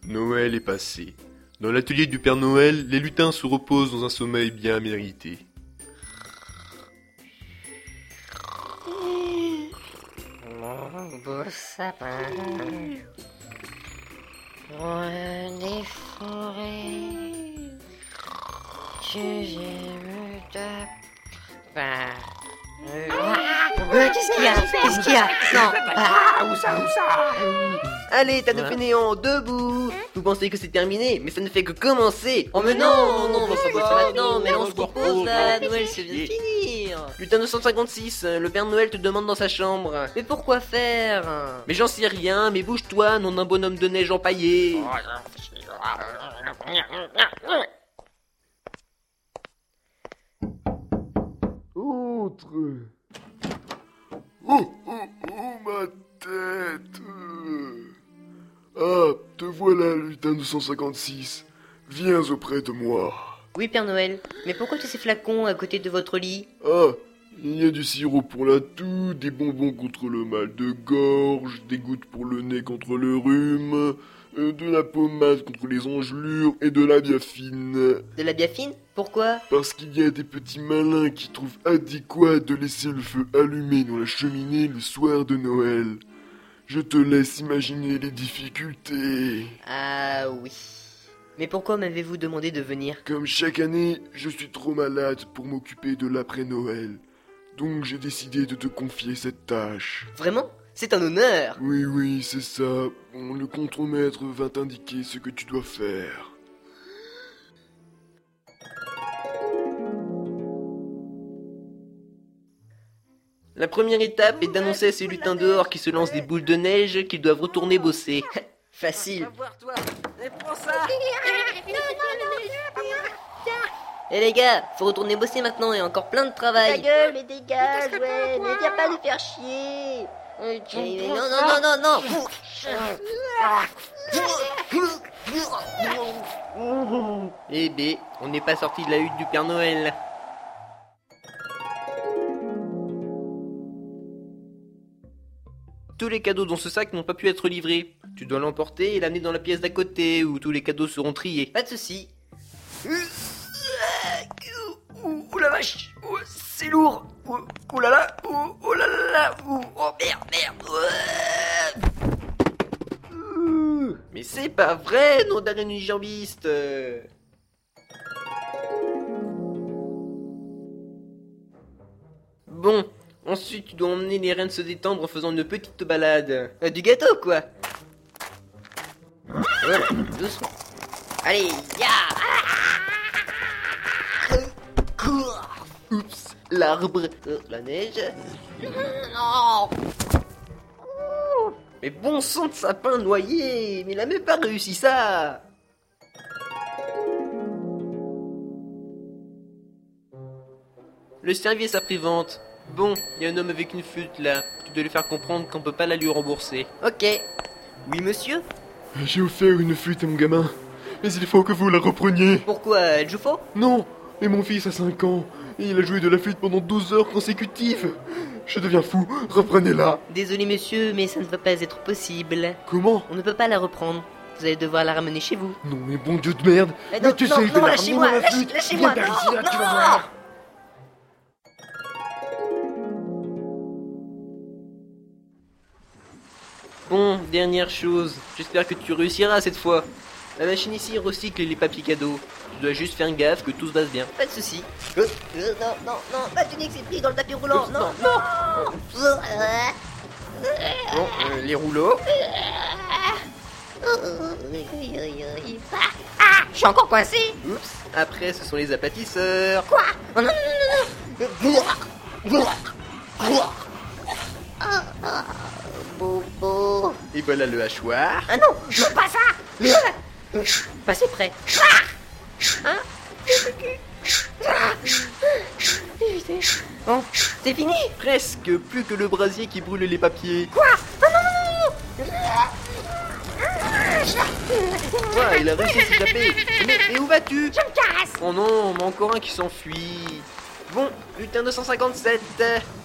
Noël est passé. Dans l'atelier du Père Noël, les lutins se reposent dans un sommeil bien mérité. Mon beau sapin, loin des forêts, tu aimes ta part. Qu'est-ce qu'il y a? Qu'est-ce qu'il y a? Non. Où ça? Allez, tas de fainéants, debout. Vous pensez que c'est terminé, mais ça ne fait que commencer. Oh mais non, on va faire ça maintenant, mais là on se repose là, Noël c'est vient de finir. Lutin 256, le Père Noël te demande dans sa chambre. Mais pourquoi faire? Mais j'en sais rien, mais bouge-toi, nom d'un bonhomme de neige empaillé. Entre. Oh, ma tête. Ah, te voilà, lutin 256. Viens auprès de moi. Oui Père Noël, mais pourquoi tous ces flacons à côté de votre lit? Ah, il y a du sirop pour la toux, des bonbons contre le mal de gorge, des gouttes pour le nez contre le rhume, de la pommade contre les engelures et de la biafine. De la biafine? Pourquoi? Parce qu'il y a des petits malins qui trouvent adéquat de laisser le feu allumé dans la cheminée le soir de Noël. Je te laisse imaginer les difficultés. Ah oui. Mais pourquoi m'avez-vous demandé de venir? Comme chaque année, je suis trop malade pour m'occuper de l'après-Noël. Donc j'ai décidé de te confier cette tâche. Vraiment? C'est un honneur! Oui, c'est ça. Bon, le contremaître va t'indiquer ce que tu dois faire. La première étape est d'annoncer à ces lutins dehors qui se lancent des boules de neige qu'ils doivent retourner bosser. Facile. Voir toi. Et prends ça. Eh les gars, faut retourner bosser maintenant, il y a encore plein de travail. Ta gueule, mais dégage, ouais, mais viens pas nous faire chier. Non. Eh bé, on n'est pas sorti de la hutte du Père Noël. Tous les cadeaux dans ce sac n'ont pas pu être livrés. Tu dois l'emporter et l'amener dans la pièce d'à côté où tous les cadeaux seront triés. Pas de soucis. Ouh la vache, c'est lourd. Ouh là là, oh là là, oh merde. Mais c'est pas vrai, nom d'un unijambiste. Bon, ensuite tu dois emmener les reines se détendre en faisant une petite balade. Du gâteau quoi. Voilà, doucement. Allez, ya. Oups, l'arbre, la neige. Non. Mais bon sang de sapin noyé, mais il a même pas réussi ça. Le service après-vente. Bon, il y a un homme avec une flûte là. Tu dois lui faire comprendre qu'on peut pas la lui rembourser. Ok. Oui monsieur? J'ai offert une flûte à mon gamin, mais il faut que vous la repreniez. Pourquoi, elle joue faux? Non, mais mon fils a 5 ans, et il a joué de la flûte pendant 12 heures consécutives. Je deviens fou, reprenez-la. Désolé monsieur, mais ça ne va pas être possible. Comment? On ne peut pas la reprendre. Vous allez devoir la ramener chez vous. Non mais bon Dieu de merde. Mais non, tu non, sais, je vais non, la lâchez-moi, ramener dans la flûte. lâchez-moi, Viens par non, ici, là, tu vas non. voir. Bon, dernière chose. J'espère que tu réussiras cette fois. La machine ici recycle les papiers cadeaux. Tu dois juste faire gaffe que tout se passe bien. Pas de soucis. Non, la tunique s'est prise dans le tapis roulant, non. Bon, les rouleaux. Je suis encore coincé. Oups. Après, ce sont les aplatisseurs. Quoi? Oh, non. Bobo. Et voilà le hachoir. Ah non, je veux pas ça. Passez près. Bon, c'est fini. Presque, plus que le brasier qui brûle les papiers. Quoi? Ouais, il a réussi à s'échapper. Mais où vas-tu? Je me casse. Oh non, mais encore un qui s'enfuit. Bon, lutin 257.